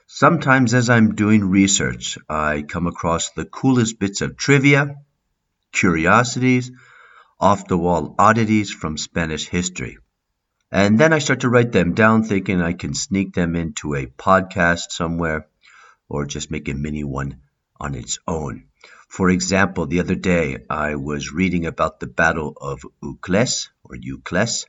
Sometimes, as I'm doing research, I come across the coolest bits of trivia, curiosities, off the wall oddities from Spanish history. And then I start to write them down, thinking I can sneak them into a podcast somewhere or just make a mini one on its own. For example, the other day I was reading about the Battle of Ucles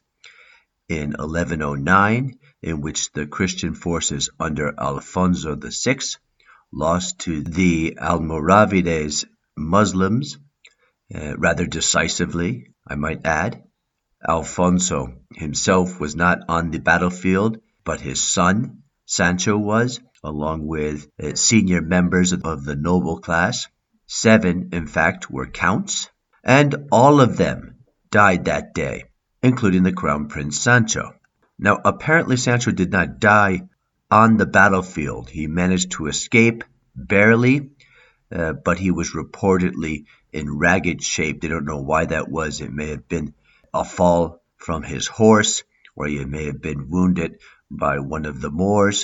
in 1109, in which the Christian forces under Alfonso VI lost to the Almoravides Muslims rather decisively, I might add. Alfonso himself was not on the battlefield, but his son, Sancho, was, along with senior members of the noble class. 7, in fact, were counts, and all of them died that day, including the Crown Prince Sancho. Now, apparently Sancho did not die on the battlefield. He managed to escape, barely, but he was reportedly in ragged shape. They don't know why that was. It may have been a fall from his horse, or he may have been wounded by one of the Moors.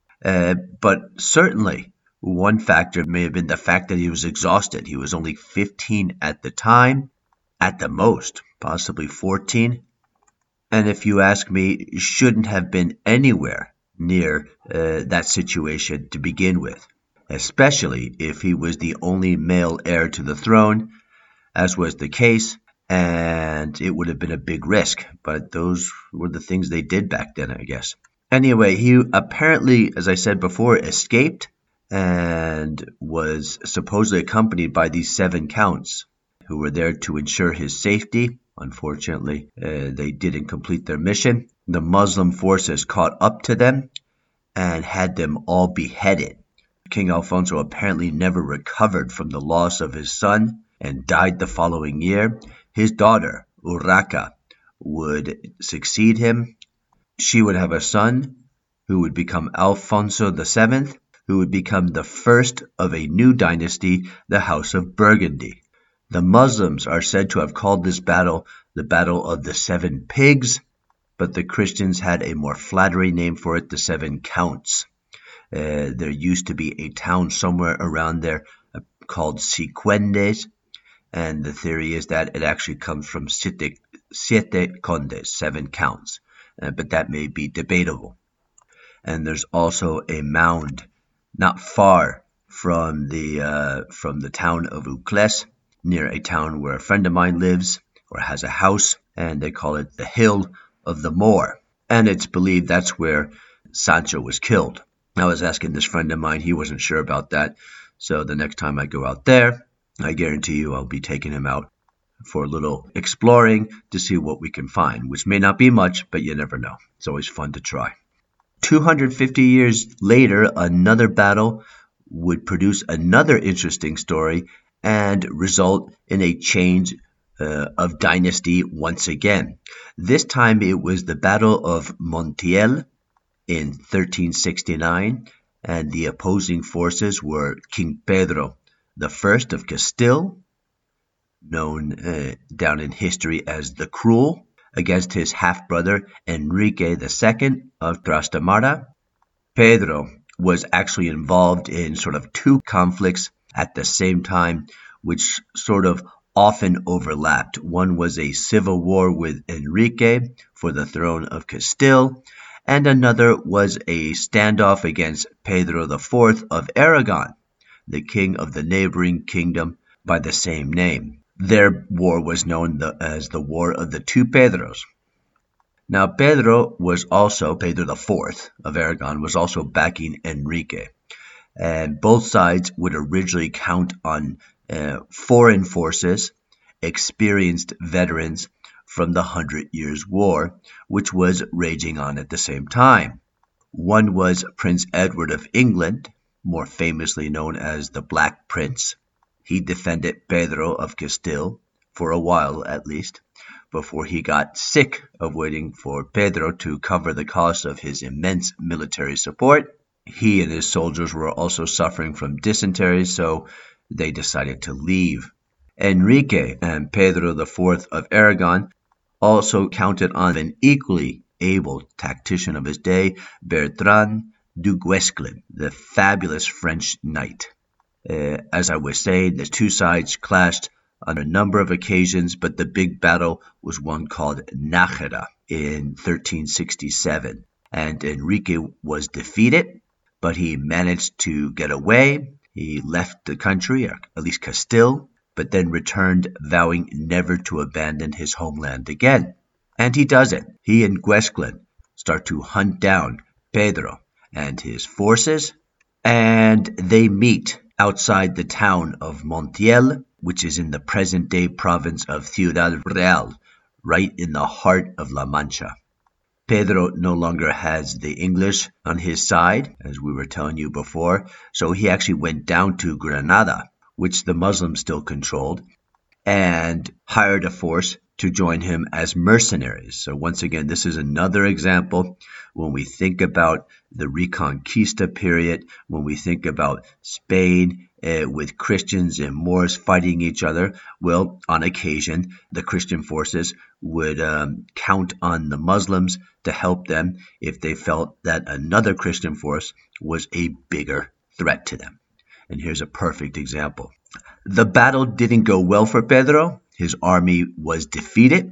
But certainly, one factor may have been the fact that he was exhausted. He was only 15 at the time, at the most, possibly 14. And if you ask me, shouldn't have been anywhere near that situation to begin with, especially if he was the only male heir to the throne, as was the case, and it would have been a big risk. But those were the things they did back then, I guess. Anyway, he apparently, as I said before, escaped and was supposedly accompanied by these 7 counts who were there to ensure his safety. Unfortunately, they didn't complete their mission. The Muslim forces caught up to them and had them all beheaded. King Alfonso apparently never recovered from the loss of his son and died the following year. His daughter, Urraca, would succeed him. She would have a son who would become Alfonso VII, who would become the first of a new dynasty, the House of Burgundy. The Muslims are said to have called this battle the Battle of the 7 Pigs, but the Christians had a more flattering name for it, the 7 Counts. There used to be a town somewhere around there called Siquendes, and the theory is that it actually comes from siete condes, 7 counts, but that may be debatable. And there's also a mound not far from the town of Ucles, near a town where a friend of mine lives or has a house, and they call it the Hill of the Moor. And it's believed that's where Sancho was killed. I was asking this friend of mine, he wasn't sure about that. So the next time I go out there, I guarantee you I'll be taking him out for a little exploring to see what we can find, which may not be much, but you never know. It's always fun to try. 250 years later, another battle would produce another interesting story and result in a change of dynasty once again. This time it was the Battle of Montiel in 1369, and the opposing forces were King Pedro I of Castile, known down in history as the Cruel, against his half-brother Enrique II of Trastamara. Pedro was actually involved in sort of 2 conflicts at the same time, which sort of often overlapped. One was a civil war with Enrique for the throne of Castile, and another was a standoff against Pedro IV of Aragon, the king of the neighboring kingdom by the same name. Their war was known as the War of the Two Pedros. Now, Pedro IV of Aragon was also backing Enrique, and both sides would originally count on foreign forces, experienced veterans from the 100 Years' War, which was raging on at the same time. One was Prince Edward of England, more famously known as the Black Prince. He defended Pedro of Castile, for a while at least, before he got sick of waiting for Pedro to cover the cost of his immense military support. He and his soldiers were also suffering from dysentery, so they decided to leave. Enrique and Pedro IV of Aragon also counted on an equally able tactician of his day, Bertrand du Guesclin, the fabulous French knight. As I was saying, the two sides clashed on a number of occasions, but the big battle was one called Nájera in 1367. And Enrique was defeated, but he managed to get away. He left the country, or at least Castile, but then returned, vowing never to abandon his homeland again. And he does it. He and Guesclin start to hunt down Pedro and his forces, and they meet outside the town of Montiel, which is in the present-day province of Ciudad Real, right in the heart of La Mancha. Pedro no longer has the English on his side, as we were telling you before, so he actually went down to Granada, which the Muslims still controlled, and hired a force to join him as mercenaries. So once again, this is another example when we think about the Reconquista period, when we think about Spain with Christians and Moors fighting each other. Well, on occasion, the Christian forces would count on the Muslims to help them if they felt that another Christian force was a bigger threat to them. And here's a perfect example. The battle didn't go well for Pedro. His army was defeated,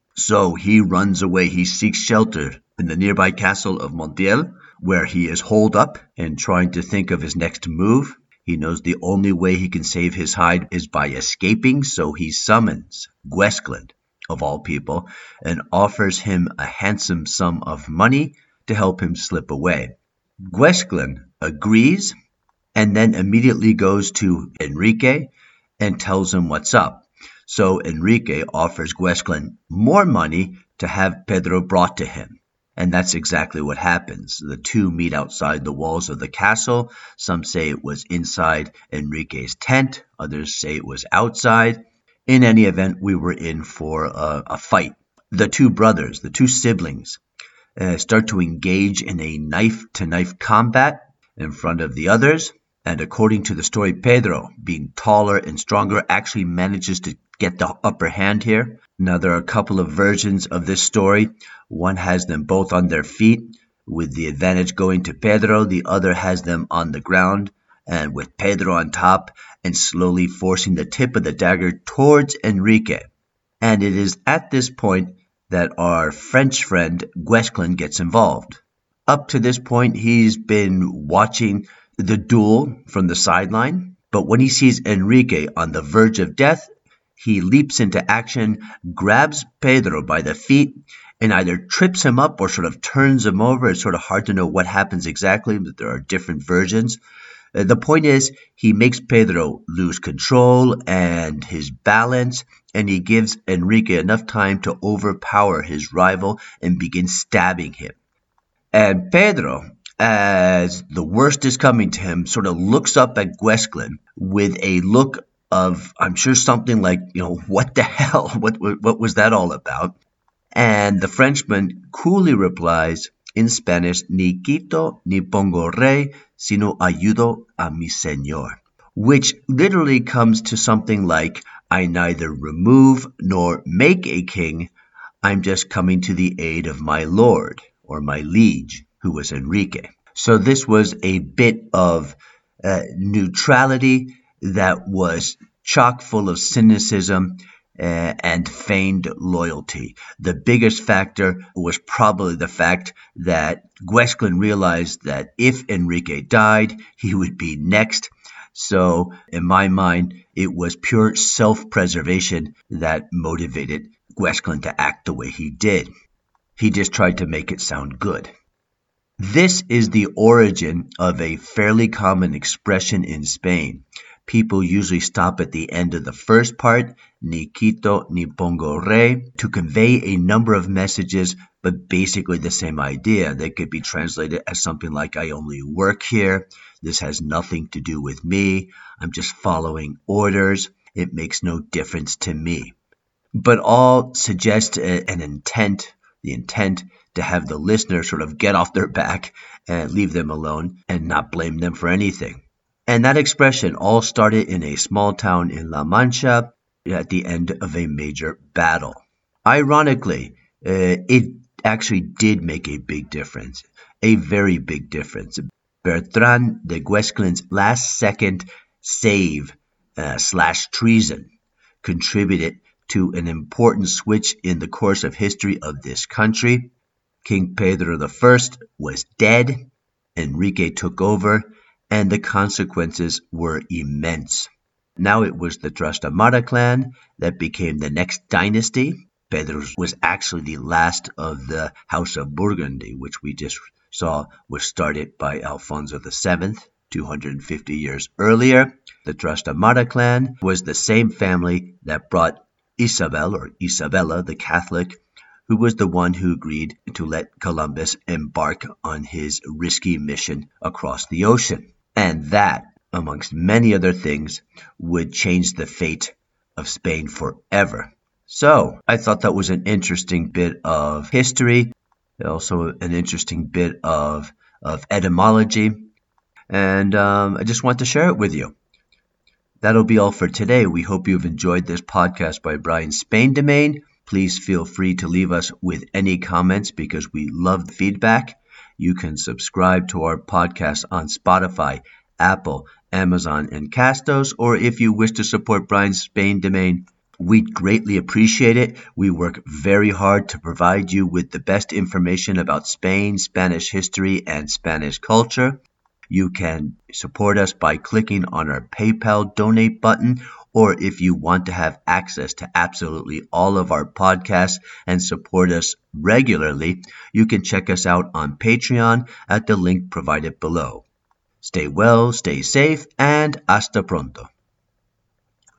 so he runs away. He seeks shelter in the nearby castle of Montiel, where he is holed up and trying to think of his next move. He knows the only way he can save his hide is by escaping, so he summons Guesclin, of all people, and offers him a handsome sum of money to help him slip away. Guesclin agrees and then immediately goes to Enrique and tells him what's up. So Enrique offers Guesclin more money to have Pedro brought to him. And that's exactly what happens. The two meet outside the walls of the castle. Some say it was inside Enrique's tent. Others say it was outside. In any event, we were in for a fight. The two brothers, the two siblings, start to engage in a knife-to-knife combat in front of the others. And according to the story, Pedro, being taller and stronger, actually manages to get the upper hand here. Now, there are a couple of versions of this story. One has them both on their feet, with the advantage going to Pedro. The other has them on the ground, and with Pedro on top, and slowly forcing the tip of the dagger towards Enrique. And it is at this point that our French friend Guesclin gets involved. Up to this point, he's been watching the duel from the sideline, but when he sees Enrique on the verge of death, he leaps into action, grabs Pedro by the feet, and either trips him up or sort of turns him over. It's sort of hard to know what happens exactly, but there are different versions. The point is, he makes Pedro lose control and his balance, and he gives Enrique enough time to overpower his rival and begin stabbing him. And Pedro, as the worst is coming to him, sort of looks up at Guesclin with a look of, I'm sure, something like, what the hell? What was that all about? And the Frenchman coolly replies in Spanish, "Ni quito ni pongo rey, sino ayudo a mi señor," which literally comes to something like, I neither remove nor make a king, I'm just coming to the aid of my lord, or my liege, who was Enrique. So this was a bit of neutrality that was chock full of cynicism and feigned loyalty. The biggest factor was probably the fact that Guesclin realized that if Enrique died, he would be next. So in my mind, it was pure self-preservation that motivated Guesclin to act the way he did. He just tried to make it sound good. This is the origin of a fairly common expression in Spain. People usually stop at the end of the first part, ni quito ni pongo rey, to convey a number of messages, but basically the same idea. They could be translated as something like, I only work here, this has nothing to do with me, I'm just following orders, it makes no difference to me. But all suggest an intent, the intent to have the listener sort of get off their back and leave them alone and not blame them for anything. And that expression all started in a small town in La Mancha at the end of a major battle. Ironically, it actually did make a big difference, a very big difference. Bertrand de Guesclin's last-second save / treason contributed to an important switch in the course of history of this country. King Pedro I was dead, Enrique took over, and the consequences were immense. Now it was the Trastamara clan that became the next dynasty. Pedro was actually the last of the House of Burgundy, which we just saw was started by Alfonso VII 250 years earlier. The Trastamara clan was the same family that brought Isabella the Catholic, who was the one who agreed to let Columbus embark on his risky mission across the ocean. And that, amongst many other things, would change the fate of Spain forever. So, I thought that was an interesting bit of history, also an interesting bit of etymology, and I just want to share it with you. That'll be all for today. We hope you've enjoyed this podcast by Brian Spain Domain. Please feel free to leave us with any comments because we love the feedback. You can subscribe to our podcast on Spotify, Apple, Amazon, and Castos, or if you wish to support Brian Spain Domain, we'd greatly appreciate it. We work very hard to provide you with the best information about Spain, Spanish history, and Spanish culture. You can support us by clicking on our PayPal donate button, or if you want to have access to absolutely all of our podcasts and support us regularly, you can check us out on Patreon at the link provided below. Stay well, stay safe, and hasta pronto.